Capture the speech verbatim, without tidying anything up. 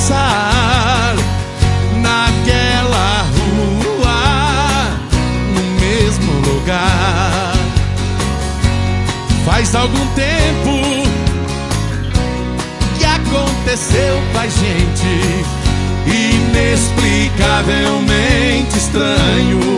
passar naquela rua, no mesmo lugar. Faz algum tempo que aconteceu com a gente, inexplicavelmente estranho.